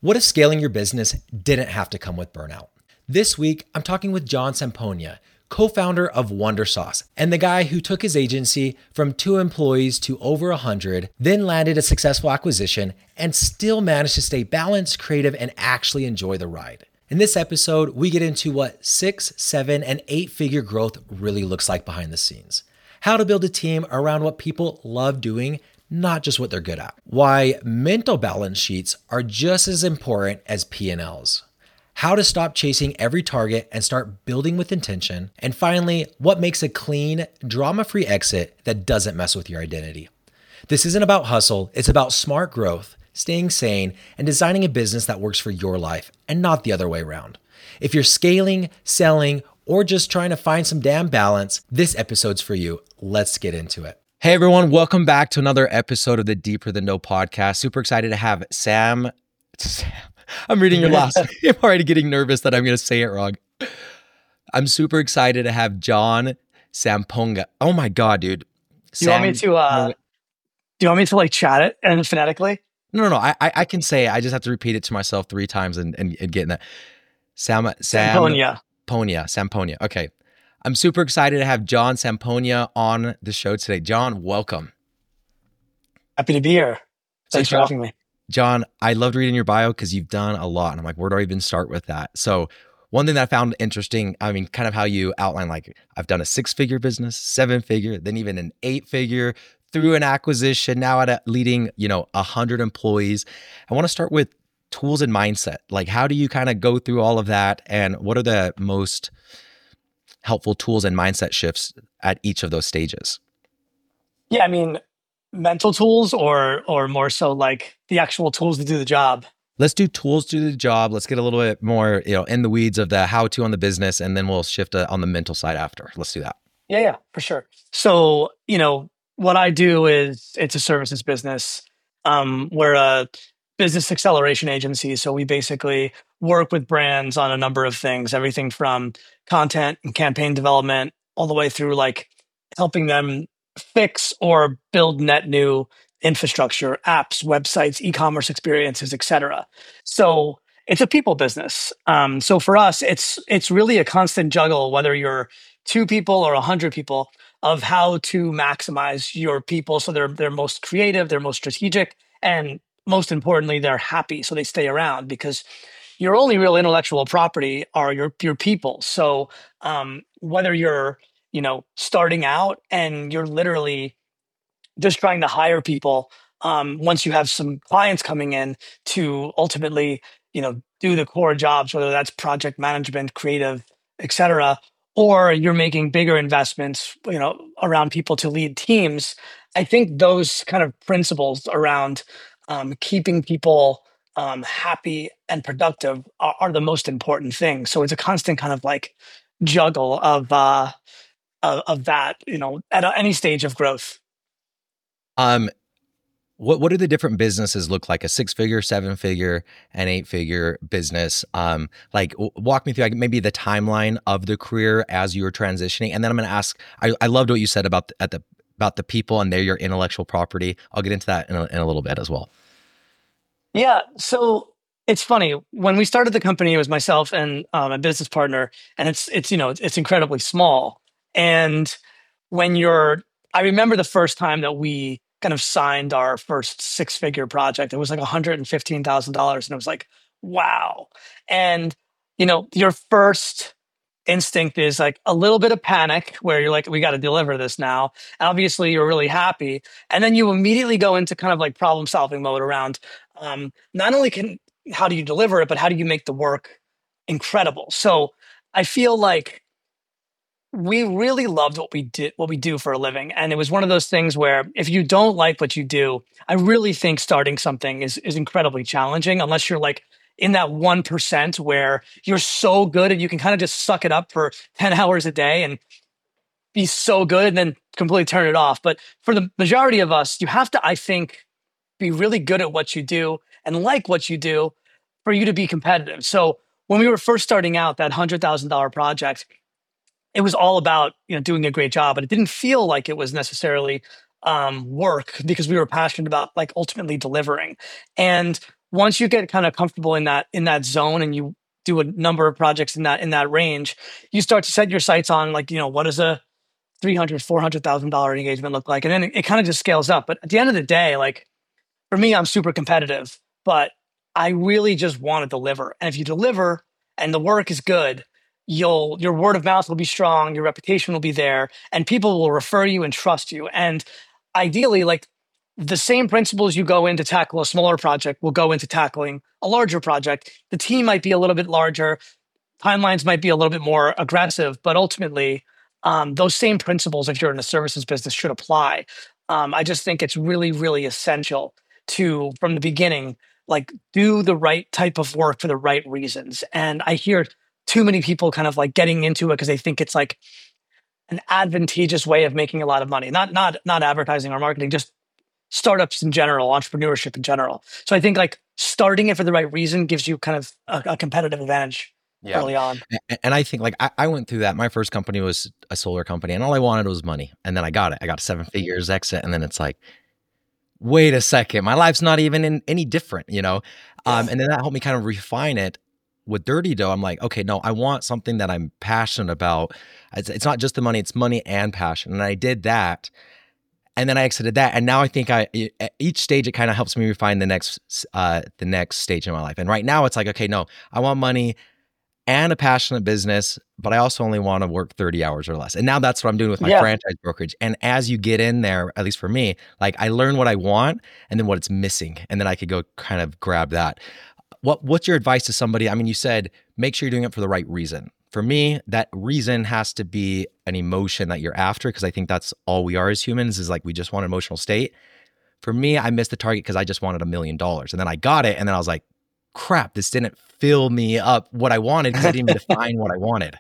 What if scaling your business didn't have to come with burnout? This week, I'm talking with John Samponia, co-founder of Wonder Sauce, and the guy who took his agency from 2 employees to over 100, then landed a successful acquisition, and still managed to stay balanced, creative, and actually enjoy the ride. In this episode, we get into what 6, 7, and 8-figure growth really looks like behind the scenes. How to build a team around what people love doing, not just what they're good at. Why mental balance sheets are just as important as P&Ls. How to stop chasing every target and start building with intention. And finally, what makes a clean, drama-free exit that doesn't mess with your identity. This isn't about hustle, it's about smart growth, staying sane, and designing a business that works for your life and not the other way around. If you're scaling, selling, or just trying to find some damn balance, this episode's for you. Let's get into it. Hey everyone, welcome back to another episode of the Deeper Than Dough podcast. Super excited to have Sam. I'm reading your last name. I'm already getting nervous that I'm going to say it wrong. I'm super excited to have John Samponia. Oh my God, dude. Do you want me to like chat it and phonetically? No. I can say it. I just have to repeat it to myself 3 times and get in that. Samponia. Okay. I'm super excited to have John Samponia on the show today. John, welcome. Happy to be here. Thanks for having me. John, I loved reading your bio because you've done a lot. And I'm like, where do I even start with that? So one thing that I found interesting, kind of how you outline, like I've done a 6-figure business, 7-figure, then even an 8-figure through an acquisition, now at leading, 100 employees. I want to start with tools and mindset. Like, how do you kind of go through all of that? And what are the most helpful tools and mindset shifts at each of those stages? Yeah, mental tools or more so like the actual tools to do the job. Let's do tools to do the job. Let's get a little bit more, in the weeds of the how-to on the business, and then we'll shift on the mental side after. Let's do that. Yeah, for sure. So, what I do is it's a services business. We're a business acceleration agency. So we basically work with brands on a number of things, everything from content and campaign development all the way through like helping them fix or build net new infrastructure, apps, websites, e-commerce experiences, etc. So it's a people business. So for us, it's really a constant juggle, whether you're 2 people or 100 people, of how to maximize your people so they're most creative, they're most strategic, and most importantly, they're happy, so they stay around, because your only real intellectual property are your people. So whether you're starting out and you're literally just trying to hire people, once you have some clients coming in to ultimately do the core jobs, whether that's project management, creative, etc., or you're making bigger investments around people to lead teams. I think those kind of principles around keeping people happy and productive are the most important things. So it's a constant kind of like juggle of that, at any stage of growth. What do the different businesses look like? A 6-figure, 7-figure, and 8-figure business. Walk me through maybe the timeline of the career as you were transitioning, and then I'm going to ask. I loved what you said about the people and they're your intellectual property. I'll get into that in a little bit as well. Yeah. So it's funny, when we started the company, it was myself and a business partner, and it's incredibly small. And I remember the first time that we kind of signed our first 6-figure project, it was like $115,000, and it was like, wow. And your first instinct is like a little bit of panic, where you're like, we got to deliver this now. And obviously you're really happy. And then you immediately go into kind of like problem solving mode around not only how do you deliver it, but how do you make the work incredible? So I feel like we really loved what we do for a living. And it was one of those things where if you don't like what you do, I really think starting something is incredibly challenging, unless you're like in that 1% where you're so good and you can kind of just suck it up for 10 hours a day and be so good and then completely turn it off. But for the majority of us, you have to, I think, be really good at what you do and like what you do for you to be competitive. So when we were first starting out that $100,000 project, it was all about doing a great job, but it didn't feel like it was necessarily work, because we were passionate about like ultimately delivering. And once you get kind of comfortable in that zone and you do a number of projects in that range, you start to set your sights on like, what does a 300, $400,000 engagement look like? And then it kind of just scales up. But at the end of the day, like for me, I'm super competitive, but I really just want to deliver. And if you deliver and the work is good, your word of mouth will be strong, your reputation will be there, and people will refer you and trust you. And ideally, like the same principles you go in to tackle a smaller project will go into tackling a larger project. The team might be a little bit larger, timelines might be a little bit more aggressive, but ultimately, those same principles, if you're in a services business, should apply. I just think it's really, really essential to, from the beginning, like do the right type of work for the right reasons. And I hear too many people kind of like getting into it because they think it's like an advantageous way of making a lot of money. Not advertising or marketing, just startups in general, entrepreneurship in general. So I think like starting it for the right reason gives you kind of a competitive advantage Yeah. early on. And I think like I went through that. My first company was a solar company and all I wanted was money. And then I got it. I got 7 figures exit. And then it's like, wait a second, my life's not even any different, And then that helped me kind of refine it. With Dirty Dough, I'm like, okay, no, I want something that I'm passionate about. It's not just the money, it's money and passion. And I did that. And then I exited that. And now I think at each stage, it kind of helps me refine the next stage in my life. And right now it's like, okay, no, I want money and a passionate business, but I also only want to work 30 hours or less. And now that's what I'm doing with my franchise brokerage. And as you get in there, at least for me, like I learn what I want and then what it's missing. And then I could go kind of grab that. What's your advice to somebody? I mean, you said, make sure you're doing it for the right reason. For me, that reason has to be an emotion that you're after, because I think that's all we are as humans is like, we just want an emotional state. For me, I missed the target because I just wanted $1 million. And then I got it. And then I was like, crap, this didn't fill me up what I wanted because I didn't even define what I wanted.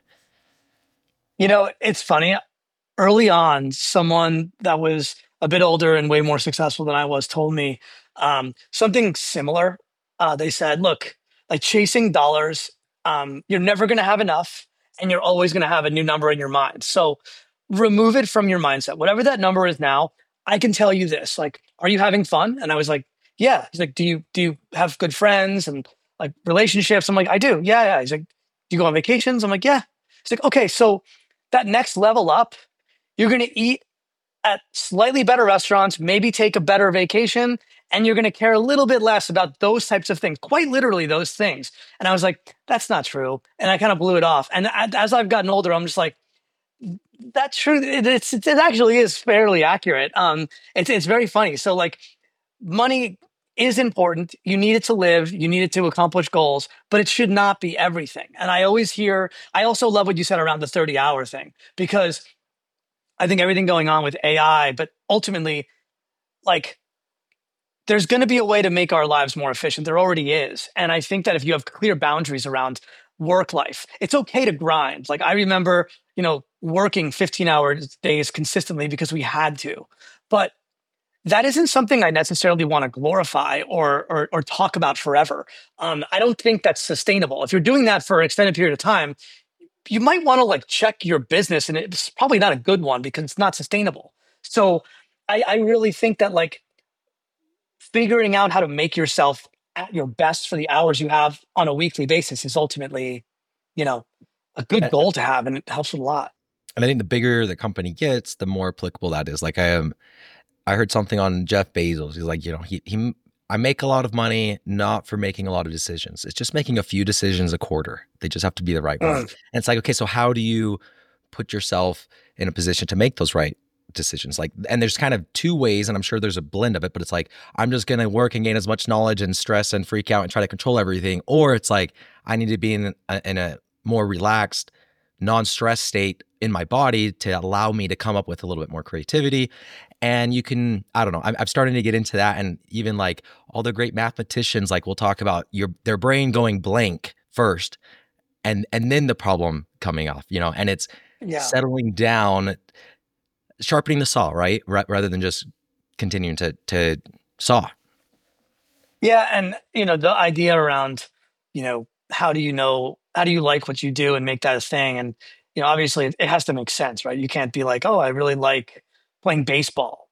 It's funny. Early on, someone that was a bit older and way more successful than I was told me something similar. They said, look, like chasing dollars, you're never going to have enough and you're always going to have a new number in your mind. So remove it from your mindset. Whatever that number is now, I can tell you this, like, are you having fun? And I was like, yeah. He's like, do you have good friends and like relationships? I'm like, I do. Yeah. Yeah. He's like, do you go on vacations? I'm like, yeah. He's like, okay, so that next level up, you're going to eat at slightly better restaurants, maybe take a better vacation, and you're going to care a little bit less about those types of things, quite literally those things. And I was like, that's not true. And I kind of blew it off. And as I've gotten older, I'm just like, that's true. It actually is fairly accurate. It's very funny. So like money is important. You need it to live. You need it to accomplish goals, but it should not be everything. And I also love what you said around the 30-hour thing, because I think everything going on with AI, but ultimately, like, there's going to be a way to make our lives more efficient. There already is. And I think that if you have clear boundaries around work life, it's okay to grind. Like I remember, working 15-hour days consistently because we had to, but that isn't something I necessarily want to glorify or talk about forever. I don't think that's sustainable. If you're doing that for an extended period of time, you might want to like check your business, and it's probably not a good one because it's not sustainable. So I really think that like figuring out how to make yourself at your best for the hours you have on a weekly basis is ultimately, a good goal to have, and it helps a lot. And I think the bigger the company gets, the more applicable that is. Like I heard something on Jeff Bezos. He's like, I make a lot of money not for making a lot of decisions. It's just making a few decisions a quarter. They just have to be the right one. And it's like, okay, so how do you put yourself in a position to make those right decisions? Like, and there's kind of two ways, and I'm sure there's a blend of it, but it's like, I'm just going to work and gain as much knowledge and stress and freak out and try to control everything. Or it's like, I need to be in a more relaxed, non-stress state in my body to allow me to come up with a little bit more creativity. And you can, I don't know, I'm starting to get into that. And even like all the great mathematicians, like we'll talk about their brain going blank first and then the problem coming off, and it's settling down, sharpening the saw, right? Rather than just continuing to saw. Yeah. And, the idea around, how do you like what you do and make that a thing? And, obviously it has to make sense, right? You can't be like, oh, I really like playing baseball, but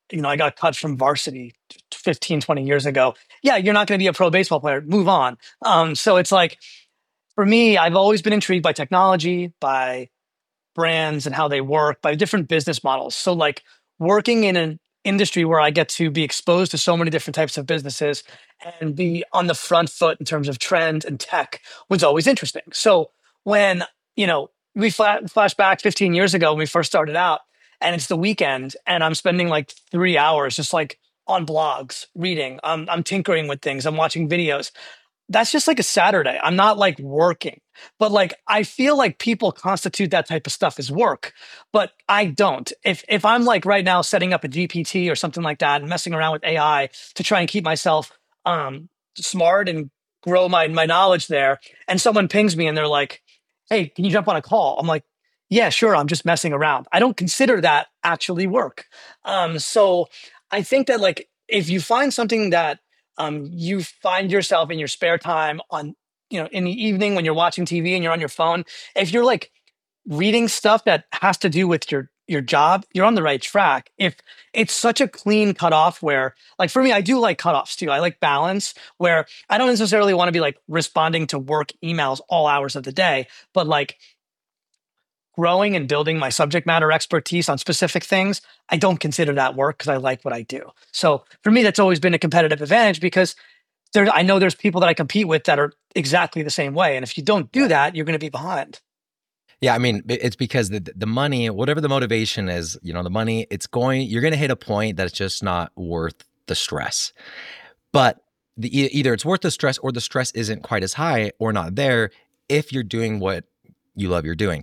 I got cut from varsity 15, 20 years ago. Yeah, you're not going to be a pro baseball player. Move on. So it's like, for me, I've always been intrigued by technology, by brands and how they work, by different business models. So like working in an industry where I get to be exposed to so many different types of businesses and be on the front foot in terms of trend and tech was always interesting. So when, we flash back 15 years ago when we first started out, and it's the weekend and I'm spending like 3 hours just like on blogs, reading, I'm tinkering with things, I'm watching videos. That's just like a Saturday. I'm not like working, but like I feel like people constitute that type of stuff as work, but I don't. If I'm like right now setting up a GPT or something like that and messing around with AI to try and keep myself smart and grow my knowledge there, and someone pings me and they're like, "Hey, can you jump on a call?" I'm like, "Yeah, sure. I'm just messing around." I don't consider that actually work. So I think that like if you find something that you find yourself in your spare time on, in the evening when you're watching TV and you're on your phone, if you're like reading stuff that has to do with your job, you're on the right track. If it's such a clean cutoff where, like for me, I do like cutoffs too. I like balance where I don't necessarily want to be like responding to work emails all hours of the day, but like growing and building my subject matter expertise on specific things, I don't consider that work because I like what I do. So for me, that's always been a competitive advantage because I know there's people that I compete with that are exactly the same way. And if you don't do that, you're going to be behind. Yeah, I mean, it's because the money, whatever the motivation is, the money, you're going to hit a point that it's just not worth the stress. But either it's worth the stress or the stress isn't quite as high or not there if you're doing what you love you're doing.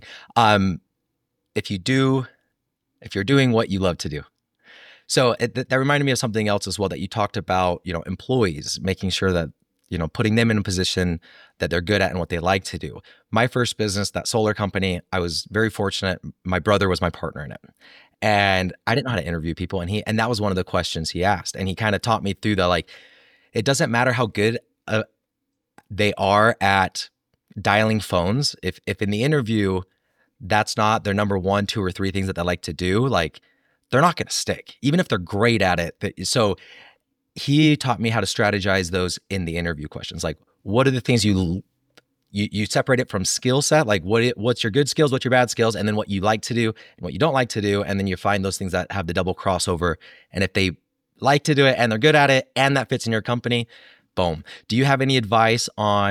If you're doing what you love to do. So that reminded me of something else as well that you talked about, employees, making sure that, putting them in a position that they're good at and what they like to do. My first business, that solar company, I was very fortunate. My brother was my partner in it. And I didn't know how to interview people. And that was one of the questions he asked. And he kind of taught me through it doesn't matter how good they are at dialing phones. If in the interview, that's not their number one, two, or three things that they like to do, like they're not going to stick, even if they're great at it. So he taught me how to strategize those in the interview questions. Like, what are the things you separate it from skill set? Like what's your good skills, what's your bad skills, and then what you like to do and what you don't like to do. And then you find those things that have the double crossover. And if they like to do it and they're good at it and that fits in your company, boom. Do you have any advice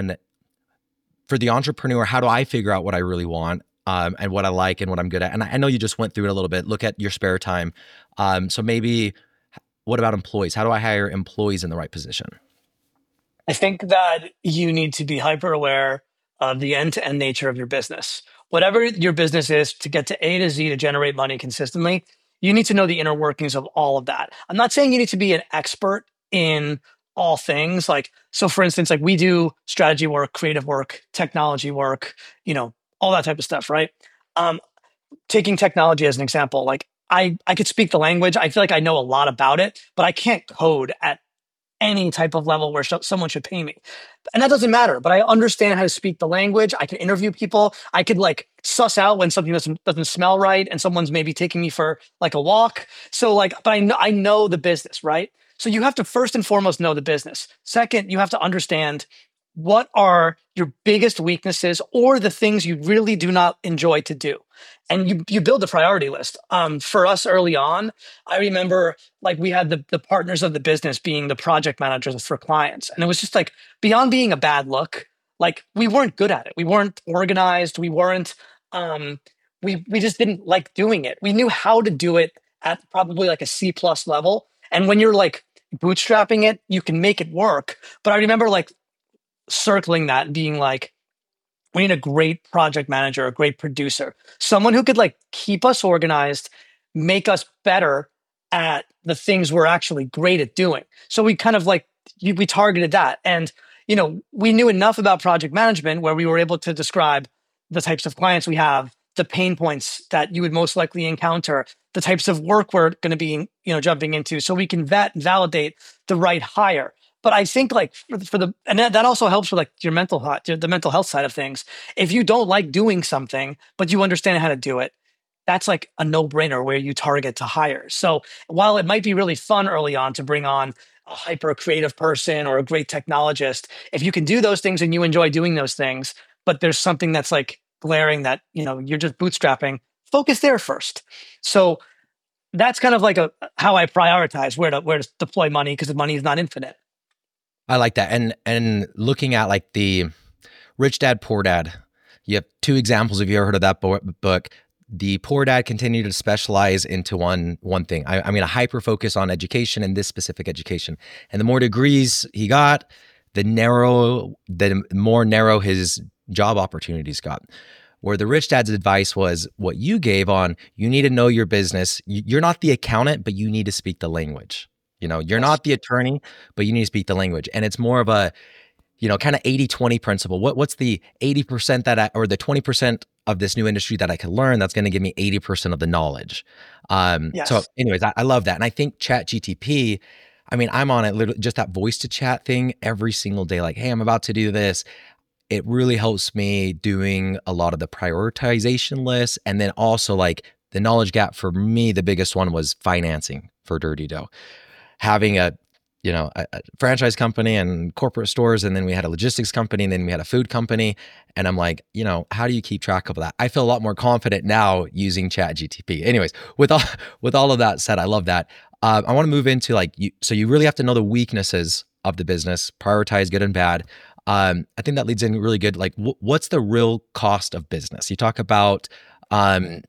for the entrepreneur, how do I figure out what I really want and what I like and what I'm good at? And I know you just went through it a little bit. Look at your spare time. So maybe what about employees? How do I hire employees in the right position? I think that you need to be hyper aware of the end-to-end nature of your business. Whatever your business is, to get to A to Z to generate money consistently, you need to know the inner workings of all of that. I'm not saying you need to be an expert in all things. Like, so for instance, like we do strategy work, creative work, technology work, all that type of stuff, right? Taking technology as an example, like I could speak the language. I feel like I know a lot about it, but I can't code at any type of level where someone should pay me. And that doesn't matter, but I understand how to speak the language. I can interview people. I could like suss out when something doesn't smell right and someone's maybe taking me for like a walk. So like, but I know the business, right? So you have to first and foremost know the business. Second, you have to understand what are your biggest weaknesses or the things you really do not enjoy to do. And you build a priority list. For us early on, I remember like we had the partners of the business being the project managers for clients. And it was just like beyond being a bad look, like we weren't good at it. We weren't organized. We weren't, we just didn't like doing it. We knew how to do it at probably like a C+ level. And when you're like bootstrapping it, you can make it work. But I remember like circling that and being like, we need a great project manager, a great producer, someone who could like keep us organized, make us better at the things we're actually great at doing. So we kind of like, we targeted that. And, we knew enough about project management where we were able to describe the types of clients we have, the pain points that you would most likely encounter, the types of work we're going to be, jumping into, so we can vet and validate the right hire. But I think like and that also helps with like your mental health, the mental health side of things. If you don't like doing something, but you understand how to do it, that's like a no-brainer where you target to hire. So while it might be really fun early on to bring on a hyper creative person or a great technologist, if you can do those things and you enjoy doing those things, but there's something that's like glaring that, you're just bootstrapping, focus there first. So that's kind of like how I prioritize where to deploy money, because the money is not infinite. I like that. And looking at like the Rich Dad, Poor Dad, you have two examples. If you ever heard of that book, the poor dad continued to specialize into one thing. I mean, a hyper focus on education and this specific education. And the more degrees he got, the more narrow his job opportunities got. Where the rich dad's advice was what you gave on, you need to know your business. You're not the accountant, but you need to speak the language. You're not the attorney, but you need to speak the language. And it's more of a, kind of 80-20 principle. What's the 80% or the 20% of this new industry that I could learn that's going to give me 80% of the knowledge? Yes. So anyways, I love that. And I think ChatGTP, I mean, I'm on it literally just that voice to chat thing every single day. Like, hey, I'm about to do this. It really helps me doing a lot of the prioritization lists. And then also like the knowledge gap for me, the biggest one was financing for Dirty Dough. Having a franchise company and corporate stores. And then we had a logistics company, and then we had a food company. And I'm like, how do you keep track of that? I feel a lot more confident now using ChatGTP. Anyways, with all of that said, I love that. I want to move into so you really have to know the weaknesses of the business, prioritize good and bad. I think that leads in really good. Like, what's the real cost of business? You talk about, I'm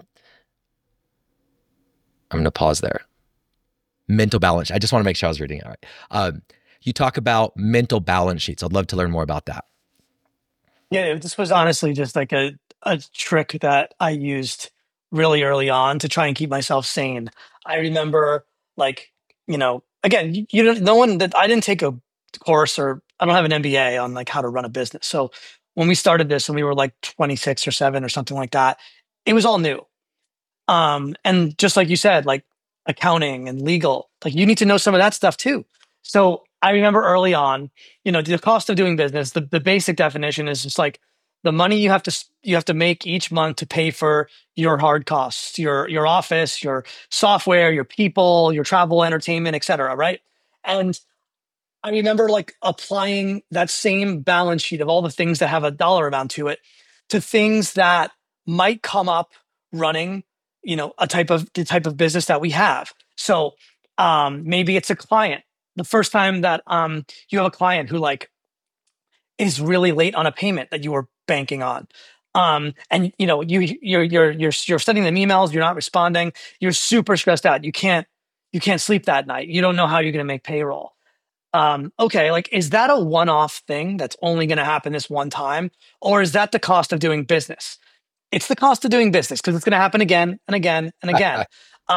going to pause there. Mental balance. I just want to make sure I was reading it right. You talk about mental balance sheets. I'd love to learn more about that. Yeah, this was honestly just like a trick that I used really early on to try and keep myself sane. I remember again, I didn't take a course, or I don't have an MBA on like how to run a business. So when we started this and we were like 26 or 7 or something like that, it was all new. And just like you said, like accounting and legal, like you need to know some of that stuff too. So I remember early on, the cost of doing business, the basic definition is just like the money you have to make each month to pay for your hard costs, your office, your software, your people, your travel, entertainment, etc. Right. And I remember like applying that same balance sheet of all the things that have a dollar amount to it to things that might come up running, the type of business that we have. So maybe it's a client. The first time that you have a client who like is really late on a payment that you were banking on, and you're sending them emails, you're not responding, you're super stressed out, you can't sleep that night, you don't know how you're going to make payroll. Okay, like, is that a one-off thing that's only going to happen this one time? Or is that the cost of doing business? It's the cost of doing business, because it's going to happen again and again and again.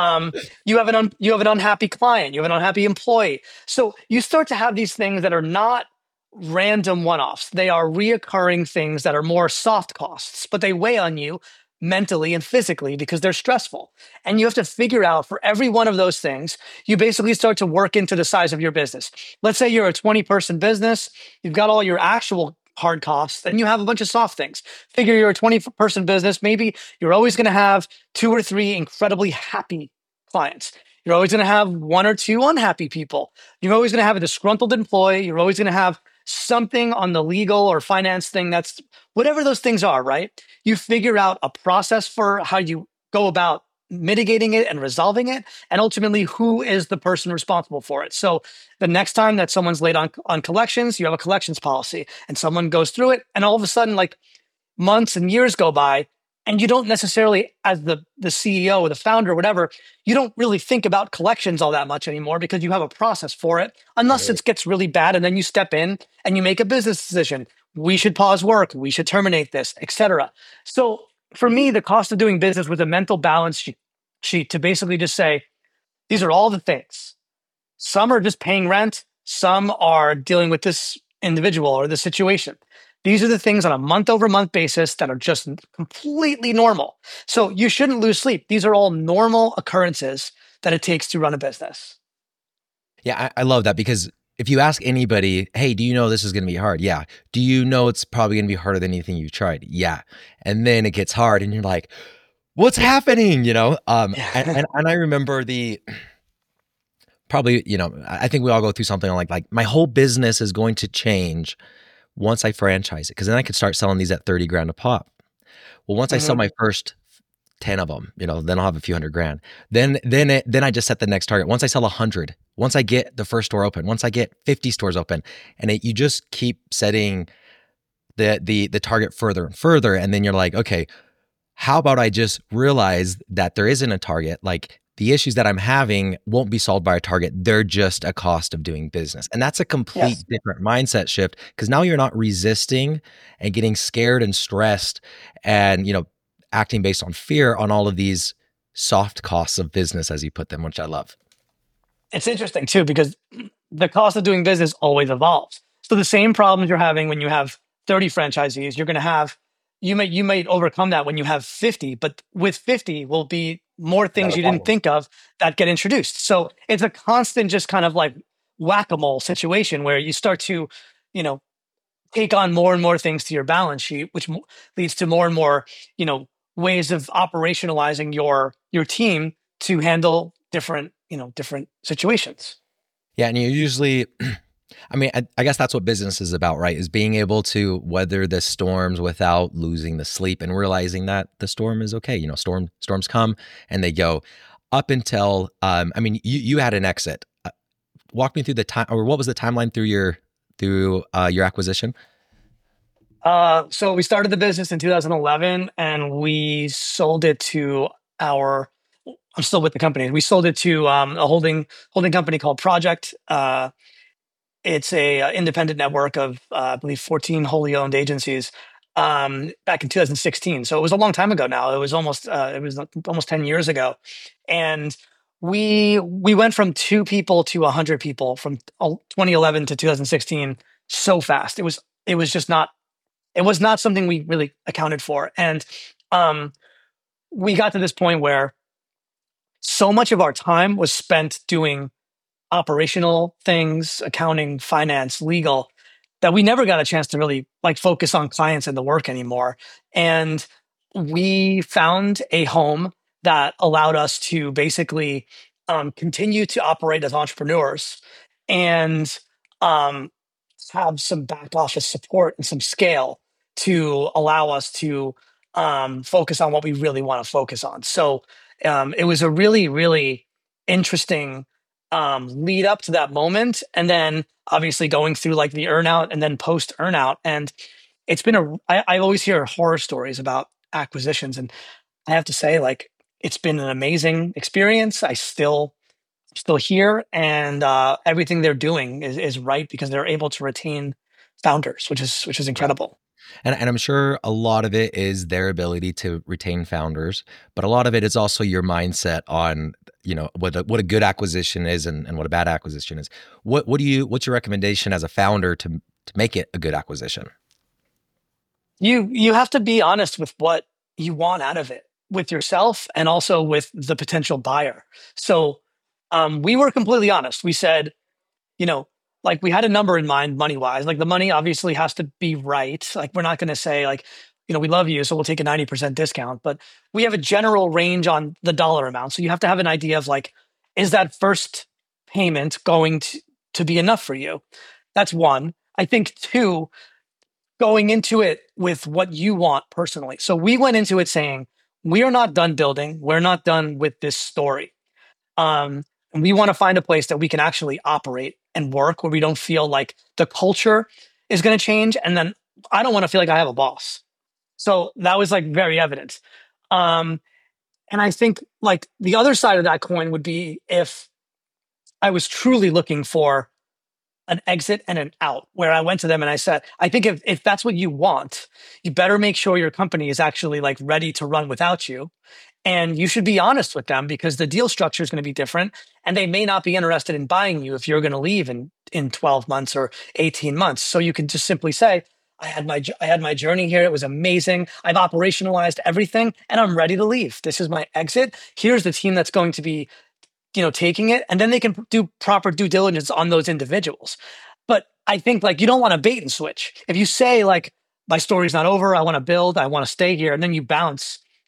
You have an unhappy client, you have an unhappy employee. So you start to have these things that are not random one-offs. They are reoccurring things that are more soft costs, but they weigh on you mentally and physically because they're stressful. And you have to figure out for every one of those things, you basically start to work into the size of your business. Let's say you're a 20-person business, you've got all your actual hard costs, and you have a bunch of soft things. Figure you're a 20-person business, maybe you're always going to have 2 or 3 incredibly happy clients. You're always going to have 1 or 2 unhappy people. You're always going to have a disgruntled employee. You're always going to have something on the legal or finance thing, that's whatever those things are, right? You figure out a process for how you go about mitigating it and resolving it, and ultimately who is the person responsible for it. So the next time that someone's late on collections, you have a collections policy, and someone goes through it, and all of a sudden, like, months and years go by, and you don't necessarily, as the CEO or the founder or whatever, you don't really think about collections all that much anymore because you have a process for it, unless it gets really bad, and then you step in and you make a business decision. We should pause work. We should terminate this, etc. So for me, the cost of doing business was a mental balance sheet to basically just say, these are all the things. Some are just paying rent. Some are dealing with this individual or the situation. These are the things on a month-over-month basis that are just completely normal. So you shouldn't lose sleep. These are all normal occurrences that it takes to run a business. Yeah, I love that, because if you ask anybody, hey, do you know this is going to be hard? Yeah. Do you know it's probably going to be harder than anything you've tried? Yeah. And then it gets hard and you're like, what's happening? Yeah. And I remember probably, I think we all go through something like my whole business is going to change once I franchise it, because then I could start selling these at 30 grand a pop. Well, once I sell Hmm. my first 10 of them, then I'll have a few hundred grand. Then I just set the next target. Once I sell 100, once I get the first store open, once I get 50 stores open, and you just keep setting the target further and further. And then you're like, okay, how about I just realize that there isn't a target? Like, the issues that I'm having won't be solved by a target. They're just a cost of doing business. And that's a complete Yes. different mindset shift, because now you're not resisting and getting scared and stressed and, acting based on fear on all of these soft costs of business, as you put them, which I love. It's interesting too, because the cost of doing business always evolves. So the same problems you're having when you have 30 franchisees, you're going to have, you might overcome that when you have 50, but with 50 will be more things Another you didn't problem. think of that get introduced. So it's a constant, just kind of like whack-a-mole situation where you start to, you know, take on more and more things to your balance sheet, which leads to more and more, you know, ways of operationalizing your team to handle different situations. Yeah. And you usually, I guess that's what business is about, right? Is being able to weather the storms without losing the sleep and realizing that the storm is okay. Storms come and they go. Up until, you had an exit. Walk me through the time, or what was the timeline through your acquisition? So we started the business in 2011, and we sold it to our. I'm still with the company. We sold it to a holding company called Project. It's a independent network of I believe 14 wholly owned agencies. Back in 2016, so it was a long time ago now. It was almost 10 years ago, and we went from 2 people to 100 people from 2011 to 2016 so fast. It was just not it was not something we really accounted for. And um, we got to this point where so much of our time was spent doing operational things, accounting, finance, legal, that we never got a chance to really like focus on clients and the work anymore. And we found a home that allowed us to basically continue to operate as entrepreneurs and um, have some back office support and some scale to allow us to focus on what we really want to focus on. So it was a really, really interesting lead up to that moment. And then obviously going through like the earnout and then post earnout. And it's been I always hear horror stories about acquisitions. And I have to say, like, it's been an amazing experience. Still here, and everything they're doing is right because they're able to retain founders, which is Right. incredible. And I'm sure a lot of it is their ability to retain founders, but a lot of it is also your mindset on, what a good acquisition is and what a bad acquisition is. What's your recommendation as a founder to make it a good acquisition? You have to be honest with what you want out of it, with yourself and also with the potential buyer. So we were completely honest. We said, you know, like we had a number in mind money wise. Like the money obviously has to be right. Like we're not going to say like, we love you, so we'll take a 90% discount, but we have a general range on the dollar amount. So you have to have an idea of like, is that first payment going to be enough for you? That's one. I think two, going into it with what you want personally. So we went into it saying, we are not done building. We're not done with this story. And we want to find a place that we can actually operate and work where we don't feel like the culture is going to change. And then I don't want to feel like I have a boss. So that was like very evident. Um, and I think like the other side of that coin would be if I was truly looking for an exit and an out, where I went to them and I said, I think if that's what you want, you better make sure your company is actually like ready to run without you. And you should be honest with them because the deal structure is going to be different. And they may not be interested in buying you if you're going to leave in 12 months or 18 months. So you can just simply say, I had my journey here. It was amazing. I've operationalized everything and I'm ready to leave. This is my exit. Here's the team that's going to be, taking it. And then they can do proper due diligence on those individuals. But I think like you don't want to bait and switch. If you say like, my story's not over, I want to build, I want to stay here, and then you bounce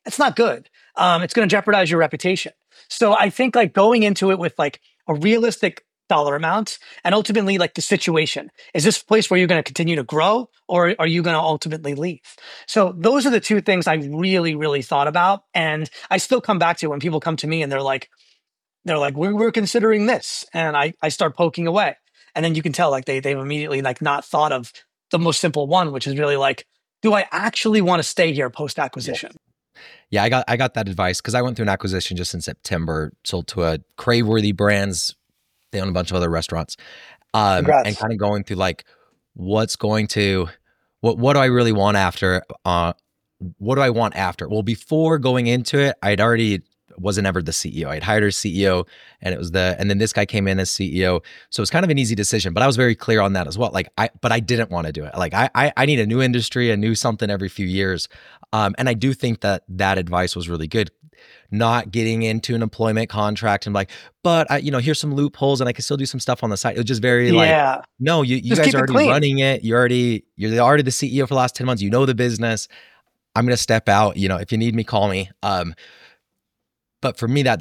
it's not good. It's going to jeopardize your reputation. So I think like going into it with like a realistic dollar amount and ultimately like the situation. Is this a place where you're going to continue to grow or are you going to ultimately leave? So those are the two things I really, really thought about. And I still come back to when people come to me and they're like, we're considering this. And I start poking away. And then you can tell like they've immediately like not thought of the most simple one, which is really like, do I actually want to stay here post acquisition? Yeah, I got that advice because I went through an acquisition just in September, sold to a Crave-worthy brands. They own a bunch of other restaurants, and Congrats. kind of going through like what's going to what do I really want after? What do I want after? Well, before going into it, I'd already wasn't ever the CEO. I'd hired a CEO, and it was and then this guy came in as CEO, so it's kind of an easy decision. But I was very clear on that as well. Like but I didn't want to do it. Like I need a new industry, a new something every few years. And I do think that advice was really good. Not getting into an employment contract and like, but here's some loopholes and I can still do some stuff on the side. It was just very like, Yeah. no, you Just guys keep are it already clean. running it. You're already the CEO for the last 10 months. You know the business. I'm going to step out. If you need me, call me. But for me,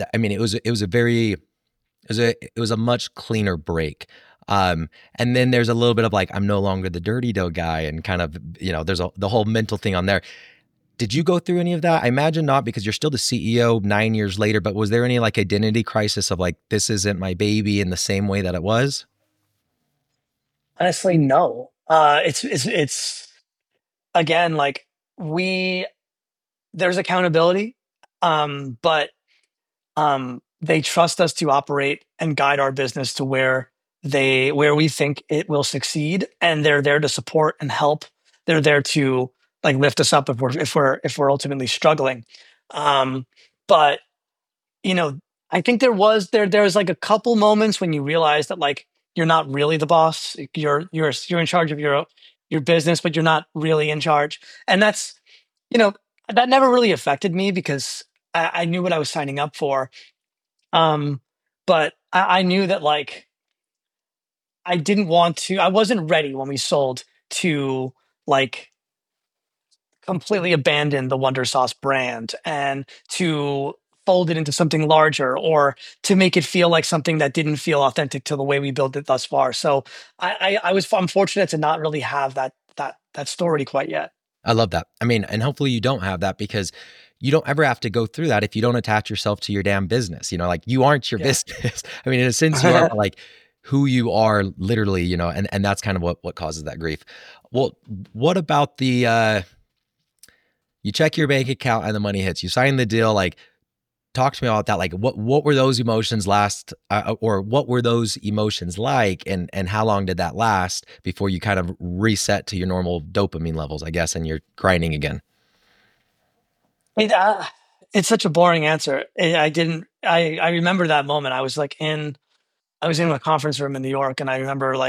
it was a much cleaner break. And then there's a little bit of like, I'm no longer the dirty dough guy and kind of, there's the whole mental thing on there. Did you go through any of that? I imagine not because you're still the CEO 9 years later, but was there any like identity crisis of like, this isn't my baby in the same way that it was? Honestly, no. It's again, like we, there's accountability, but they trust us to operate and guide our business to where we think it will succeed, and they're there to support and help. They're there to like lift us up if we're ultimately struggling. Um, but you know, I think there's like a couple moments when you realize that like you're not really the boss. You're in charge of your business, but you're not really in charge. And that's you know that never really affected me because I knew what I was signing up for. Um, but I knew that like I didn't want to. I wasn't ready when we sold to like completely abandon the Wonder Sauce brand and to fold it into something larger or to make it feel like something that didn't feel authentic to the way we built it thus far. So I'm fortunate to not really have that story quite yet. I love that. I mean, and hopefully you don't have that because you don't ever have to go through that if you don't attach yourself to your damn business. Like you aren't your Yeah. business. I mean, in a sense you are, but like who you are literally, and that's kind of what causes that grief. Well, what about you check your bank account and the money hits, you sign the deal, like talk to me about that. Like what were those emotions or what were those emotions like and how long did that last before you kind of reset to your normal dopamine levels, I guess, and you're grinding again? It, uh, it's such a boring answer. I didn't. I remember that moment. I was in a conference room in New York, and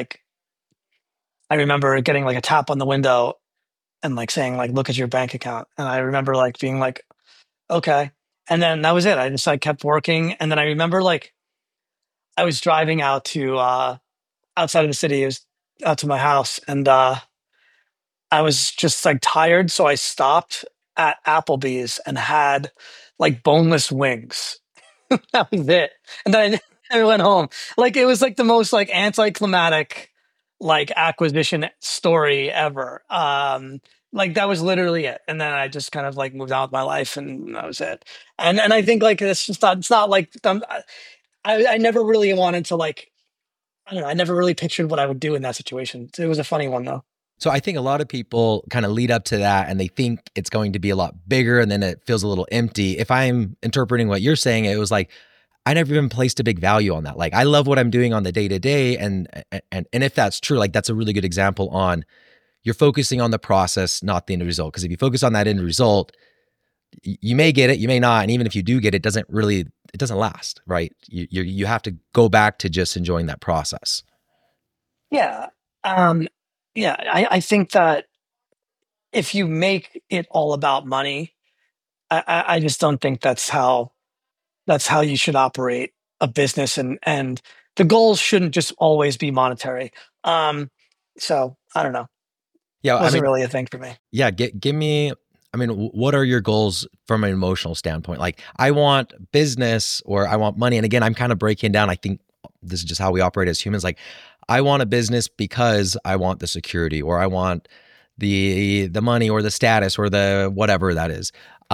I remember getting like a tap on the window and like saying like, "Look at your bank account." And I remember like being like, "Okay," and then that was it. I just like kept working, and then I remember like I was driving out to outside of the city, it was out to my house, and I was just like tired, so I stopped at Applebee's and had like boneless wings. That was it. And then I went home. Like it was like the most like anticlimactic like acquisition story ever. Like that was literally it. And then I just kind of like moved on with my life and that was it. And I think like it's not like I never really wanted to like I don't know, I never really pictured what I would do in that situation. It was a funny one though. So I think a lot of people kind of lead up to that and they think it's going to be a lot bigger and then it feels a little empty. If I'm interpreting what you're saying, it was like I never even placed a big value on that. Like I love what I'm doing on the day to day, and if that's true, like that's a really good example on you're focusing on the process, not the end result. Because if you focus on that end result, you may get it, you may not, and even if you do get it, it doesn't last, right? You have to go back to just enjoying that process. Yeah. Um yeah, I think that if you make it all about money, I just don't think that's how you should operate a business and the goals shouldn't just always be monetary. Um, so I don't know. Yeah, I Wasn't mean, really a thing for me. yeah, give me. I mean, what are your goals from an emotional standpoint? Like, I want business or I want money. And again, I'm kind of breaking down. I think this is just how we operate as humans. Like, I want a business because I want the security, or I want the money, or the status, or the whatever that is.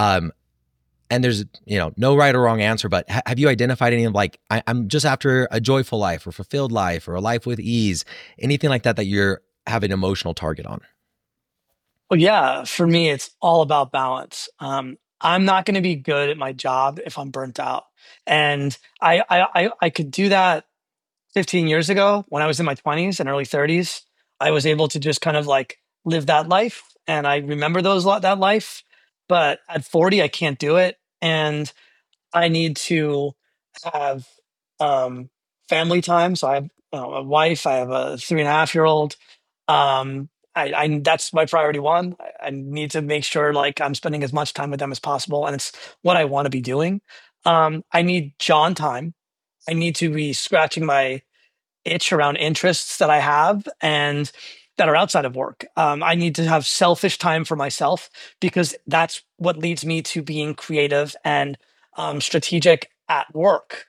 And there's, no right or wrong answer, but have you identified any of, like, I'm just after a joyful life or fulfilled life or a life with ease, anything like that you're have an emotional target on? Well, yeah, for me, it's all about balance. I'm not going to be good at my job if I'm burnt out. And I could do that 15 years ago when I was in my 20s and early 30s. I was able to just kind of like live that life. And I remember that life. But at 40, I can't do it. And I need to have um, family time. So I have a wife, I have a 3.5-year-old. That's my priority one. I need to make sure like I'm spending as much time with them as possible, and it's what I want to be doing. I need John time. I need to be scratching my itch around interests that I have and that are outside of work. I need to have selfish time for myself because that's what leads me to being creative and strategic at work.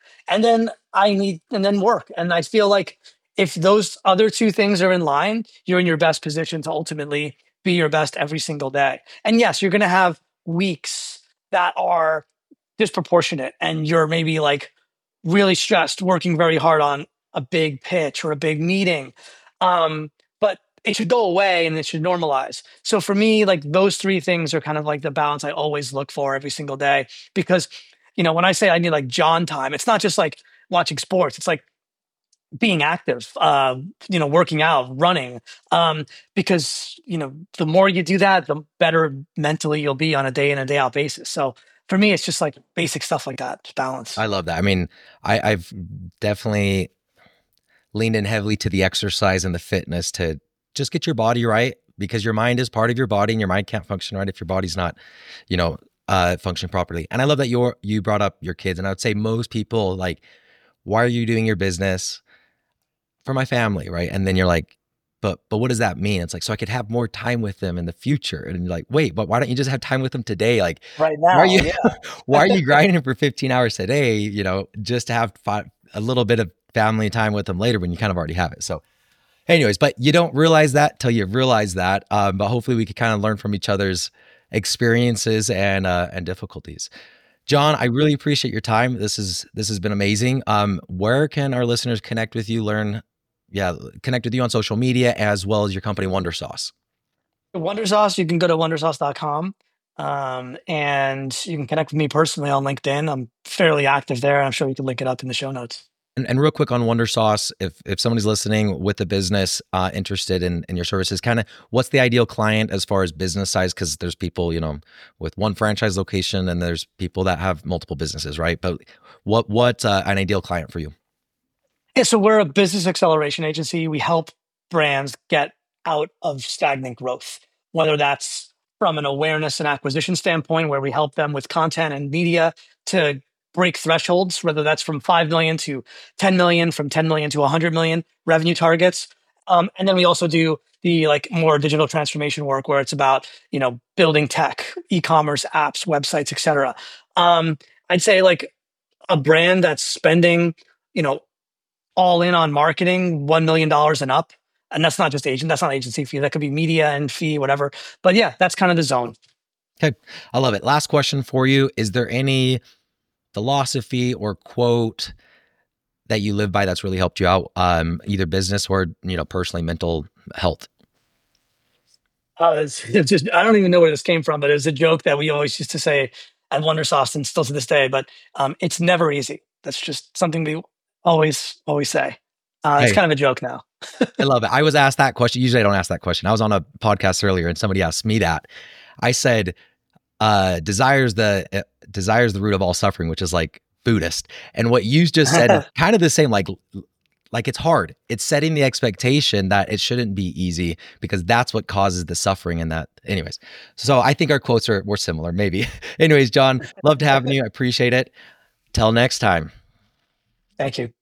And then work. And I feel like if those other two things are in line, you're in your best position to ultimately be your best every single day. And yes, you're going to have weeks that are disproportionate and you're maybe like really stressed, working very hard on a big pitch or a big meeting. But it should go away and it should normalize. So for me, like those three things are kind of like the balance I always look for every single day. Because, when I say I need like John time, it's not just like watching sports. It's like being active, working out, running. Because, the more you do that, the better mentally you'll be on a day in and day out basis. So for me, it's just like basic stuff like that, balance. I love that. I mean, I've definitely leaned in heavily to the exercise and the fitness to just get your body right, because your mind is part of your body and your mind can't function right if your body's not, functioning properly. And I love that you brought up your kids. And I would say most people like, why are you doing your business? For my family, right? And then you're like, but what does that mean? It's like, so I could have more time with them in the future. And you're like, wait, but why don't you just have time with them today? Like Right why now, are you yeah. why are you grinding for 15 hours today, just to have a little bit of family time with them later when you kind of already have it. So anyways, but you don't realize that till you realize that. But hopefully we could kind of learn from each other's experiences and difficulties. John, I really appreciate your time. This has been amazing. Where can our listeners connect with you, connect with you on social media as well as your company, Wonder Sauce? Wonder Sauce, you can go to wondersauce.com. And you can connect with me personally on LinkedIn. I'm fairly active there. I'm sure we can link it up in the show notes. And real quick on Wonder Sauce, if somebody's listening with a business interested in your services, kind of what's the ideal client as far as business size? Because there's people, with one franchise location and there's people that have multiple businesses, right? But what's an ideal client for you? Yeah, so we're a business acceleration agency. We help brands get out of stagnant growth, whether that's from an awareness and acquisition standpoint, where we help them with content and media to break thresholds, whether that's from 5 million to 10 million, from 10 million to 100 million revenue targets. And then we also do the like more digital transformation work where it's about, building tech, e-commerce apps, websites, et cetera. I'd say like a brand that's spending, all in on marketing, $1 million and up. And that's not just that's not agency fee. That could be media and fee, whatever. But yeah, that's kind of the zone. Okay. I love it. Last question for you. Is there any philosophy or quote that you live by that's really helped you out, either business or, personally, mental health? It's just, I don't even know where this came from, but it was a joke that we always used to say at Wonder Sauce and still to this day, but it's never easy. That's just something we always say. It's kind of a joke now. I love it. I was asked that question. Usually I don't ask that question. I was on a podcast earlier and somebody asked me that. I said, desire is the root of all suffering, which is like Buddhist. And what you just said is kind of the same, like it's hard. It's setting the expectation that it shouldn't be easy because that's what causes the suffering and that anyways. So I think our quotes were similar, maybe. Anyways, John, loved having you. I appreciate it. Till next time. Thank you.